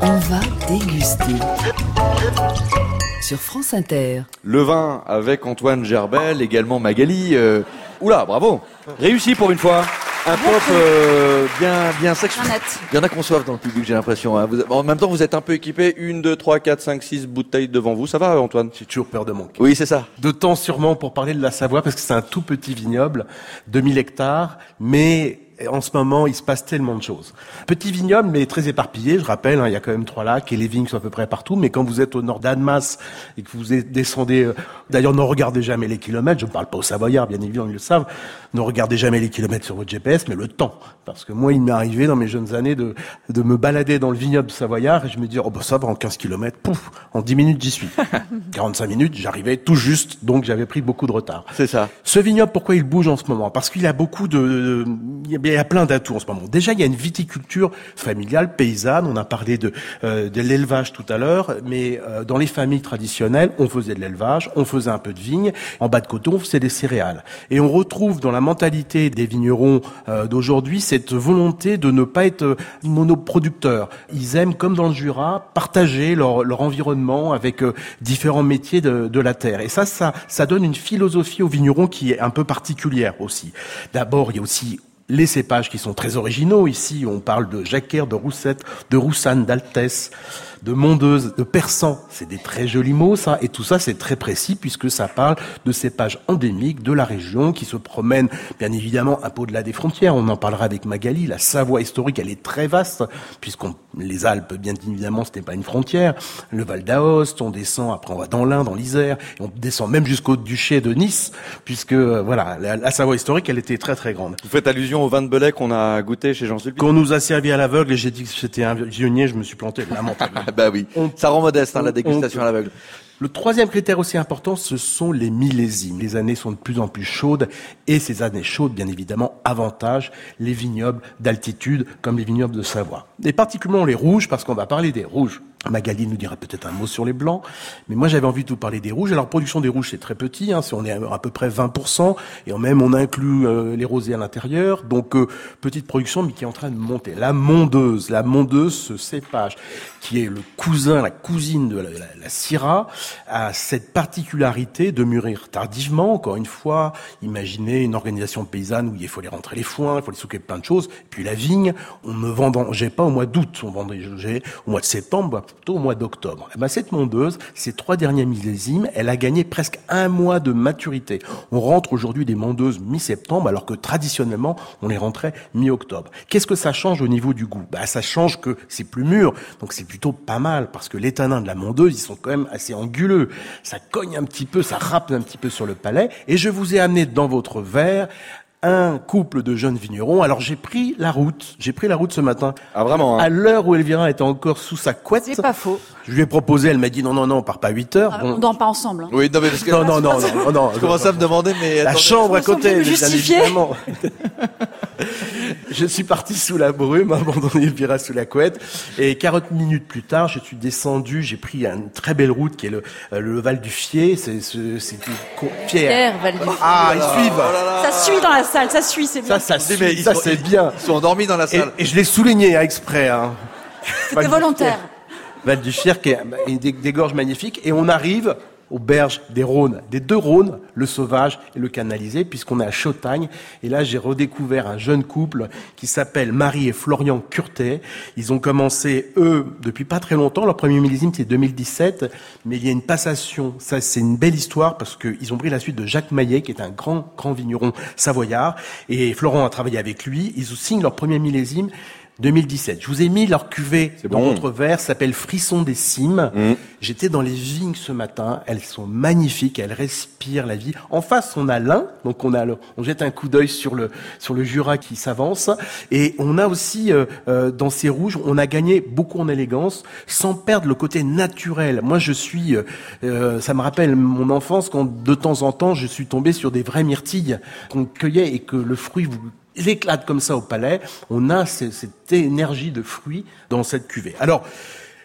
On va déguster. Sur France Inter. Le vin avec Antoine Gerbel, également Magali. Oula, bravo. Réussi pour une fois. Un pop bien sexuel. Il y en a qu'on soif dans le public, j'ai l'impression. Hein. En même temps, vous êtes un peu équipé. 1, 2, 3, 4, 5, 6 bouteilles devant vous. Ça va, Antoine? J'ai toujours peur de manquer. Oui, c'est ça. De temps sûrement pour parler de la Savoie, parce que c'est un tout petit vignoble, 2000 hectares, mais en ce moment, il se passe tellement de choses. Petit vignoble, mais très éparpillé, je rappelle, hein, il y a quand même 3 lacs et les vignes sont à peu près partout, mais quand vous êtes au nord d'Annemasse et que vous descendez, d'ailleurs ne regardez jamais les kilomètres, je ne parle pas aux Savoyards, bien évidemment, ils le savent, ne regardez jamais les kilomètres sur votre GPS, mais le temps. Parce que moi, il m'est arrivé dans mes jeunes années de me balader dans le vignoble savoyard et je me dis, oh bah ça va, en 15 kilomètres, pouf, en 10 minutes, j'y suis. 45 minutes, j'arrivais tout juste, donc j'avais pris beaucoup de retard. C'est ça. Ce vignoble, pourquoi il bouge en ce moment? Parce qu'il a beaucoup il y a plein d'atouts en ce moment. Déjà, il y a une viticulture familiale, paysanne. On a parlé de l'élevage tout à l'heure, mais dans les familles traditionnelles, on faisait de l'élevage, on faisait un peu de vigne. En bas de coton, on faisait des céréales. Et on retrouve dans la mentalité des vignerons d'aujourd'hui cette volonté de ne pas être monoproducteurs. Ils aiment, comme dans le Jura, partager leur environnement avec différents métiers de la terre. Et ça donne une philosophie aux vignerons qui est un peu particulière aussi. D'abord, il y a aussi les cépages qui sont très originaux. Ici, on parle de Jacquère, de Roussette, de Roussanne, d'Altesse, de Mondeuse, de Persan. C'est des très jolis mots, ça. Et tout ça, c'est très précis puisque ça parle de cépages endémiques de la région qui se promènent, bien évidemment, un peu au-delà des frontières. On en parlera avec Magali. La Savoie historique, elle est très vaste les Alpes, bien évidemment, c'était pas une frontière. Le Val d'Aoste, on descend, après on va dans l'Ain, dans l'Isère, et on descend même jusqu'au duché de Nice, puisque, voilà, la Savoie historique, elle était très très grande. Vous faites allusion au vin de Belay qu'on a goûté chez Jean Sulpice. Qu'on nous a servi à l'aveugle et j'ai dit que j'étais un pionnier, je me suis planté, lamentablement. Bah oui, ça rend modeste, la dégustation à l'aveugle. Le troisième critère aussi important, ce sont les millésimes. Les années sont de plus en plus chaudes et ces années chaudes, bien évidemment, avantagent les vignobles d'altitude comme les vignobles de Savoie. Et particulièrement les rouges, parce qu'on va parler des rouges. Magali nous dira peut-être un mot sur les blancs, mais moi j'avais envie de vous parler des rouges. Alors, production des rouges, c'est très petit, hein, on est à peu près 20%, et même on inclut les rosés à l'intérieur, donc petite production, mais qui est en train de monter. La mondeuse, ce cépage, qui est le cousin, la cousine de la Syrah, a cette particularité de mûrir tardivement. Encore une fois, imaginez une organisation paysanne où il faut les rentrer les foins, il faut les s'occuper de plein de choses, et puis la vigne, on ne vendangeait pas au mois d'août, on vendangeait au mois de septembre, plutôt au mois d'octobre. Et cette mondeuse, ces 3 derniers millésimes, elle a gagné presque 1 mois de maturité. On rentre aujourd'hui des mondeuses mi-septembre, alors que traditionnellement, on les rentrait mi-octobre. Qu'est-ce que ça change au niveau du goût? Ça change que c'est plus mûr, donc c'est plutôt pas mal, parce que les tanins de la mondeuse, ils sont quand même assez anguleux. Ça cogne un petit peu, ça râpe un petit peu sur le palais, et je vous ai amené dans votre verre un couple de jeunes vignerons. Alors j'ai pris la route ce matin. Ah vraiment, hein. À l'heure où Elvira était encore sous sa couette. C'est pas faux. Je lui ai proposé, elle m'a dit non, on part pas à 8 heures. On dort pas ensemble. Hein. Oui, non mais parce que non. Je commence à me demander, mais la attendez, chambre à côté, bien évidemment. Je suis parti sous la brume, abandonné Elvira sous la couette, et 40 minutes plus tard, je suis descendu, j'ai pris une très belle route qui est le Val du Fier, c'est Pierre, Val du Fier. Ah, ils suivent. Ça suit dans la salle, ça suit, c'est bien. Ça c'est bien. Ils sont endormis dans la salle. Et je l'ai souligné exprès. Hein. C'était volontaire. Val du Fier, qui est des gorges magnifiques, et on arrive aux berges des Rhônes, des 2 Rhônes, le sauvage et le canalisé, puisqu'on est à Chautagne. Et là, j'ai redécouvert un jeune couple qui s'appelle Marie et Florian Curtet. Ils ont commencé, eux, depuis pas très longtemps. Leur premier millésime, c'est 2017. Mais il y a une passation. Ça, c'est une belle histoire parce qu'ils ont pris la suite de Jacques Maillet, qui est un grand vigneron savoyard. Et Florent a travaillé avec lui. Ils signent leur premier millésime 2017. Je vous ai mis leur cuvée dans votre verre, ça s'appelle Frisson des Cimes. J'étais dans les vignes ce matin, elles sont magnifiques, elles respirent la vie. En face, on a l'Ain, donc on jette un coup d'œil sur le Jura qui s'avance, et on a aussi dans ces rouges, on a gagné beaucoup en élégance, sans perdre le côté naturel. Moi, ça me rappelle mon enfance quand de temps en temps, je suis tombé sur des vraies myrtilles qu'on cueillait et que le fruit il éclate comme ça au palais. On a cette énergie de fruits dans cette cuvée. Alors,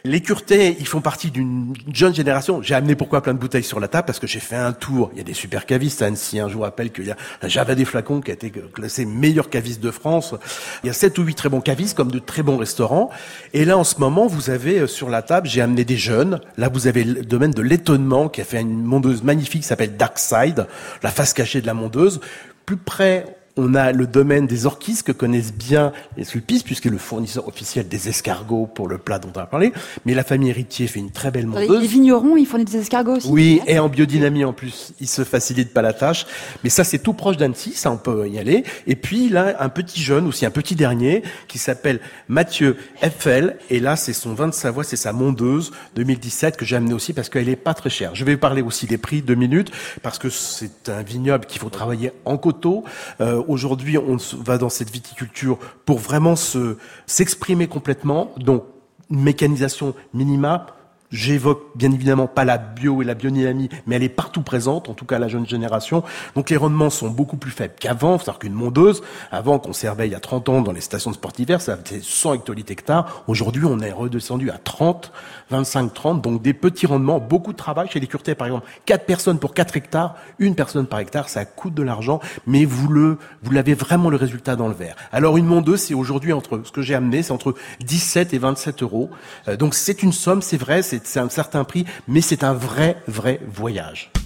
Les Curtais, ils font partie d'une jeune génération. J'ai amené pourquoi plein de bouteilles sur la table parce que j'ai fait un tour. Il y a des super cavistes à Annecy. Je vous rappelle qu'il y a un Java des Flacons qui a été classé meilleur caviste de France. Il y a 7 ou 8 très bons cavistes comme de très bons restaurants. Et là, en ce moment, vous avez sur la table, j'ai amené des jeunes. Là, vous avez le domaine de l'étonnement qui a fait une mondeuse magnifique qui s'appelle Dark Side, la face cachée de la mondeuse. Plus près, on a le domaine des orchis que connaissent bien les sulpistes, puisqu'il est le fournisseur officiel des escargots pour le plat dont on a parlé. Mais la famille Héritier fait une très belle mondeuse. Les vignerons, ils fournissent des escargots aussi. Oui, et en biodynamie en plus, ils se facilitent pas la tâche. Mais ça, c'est tout proche d'Annecy, ça on peut y aller. Et puis là, un petit jeune, aussi un petit dernier, qui s'appelle Mathieu Eiffel. Et là, c'est son vin de Savoie, c'est sa mondeuse 2017 que j'ai amené aussi parce qu'elle est pas très chère. Je vais parler aussi des prix 2 minutes parce que c'est un vignoble qu'il faut travailler en coteaux. Aujourd'hui, on va dans cette viticulture pour vraiment s'exprimer complètement. Donc, une mécanisation minima. J'évoque bien évidemment pas la bio et la biodynamie, mais elle est partout présente, en tout cas la jeune génération. Donc les rendements sont beaucoup plus faibles qu'avant. C'est-à-dire qu'une mondeuse, avant qu'on servait il y a 30 ans dans les stations de sport hiver, ça faisait 100 hectolitres hectares. Aujourd'hui, on est redescendu à 30, 25, 30. Donc des petits rendements, beaucoup de travail. Chez les Curtais, par exemple, 4 personnes pour 4 hectares, 1 personne par hectare, ça coûte de l'argent, mais vous l'avez vraiment le résultat dans le verre. Alors une mondeuse, c'est aujourd'hui ce que j'ai amené, c'est entre 17 et 27 euros. Donc c'est une somme, c'est vrai, c'est un certain prix, mais c'est un vrai voyage.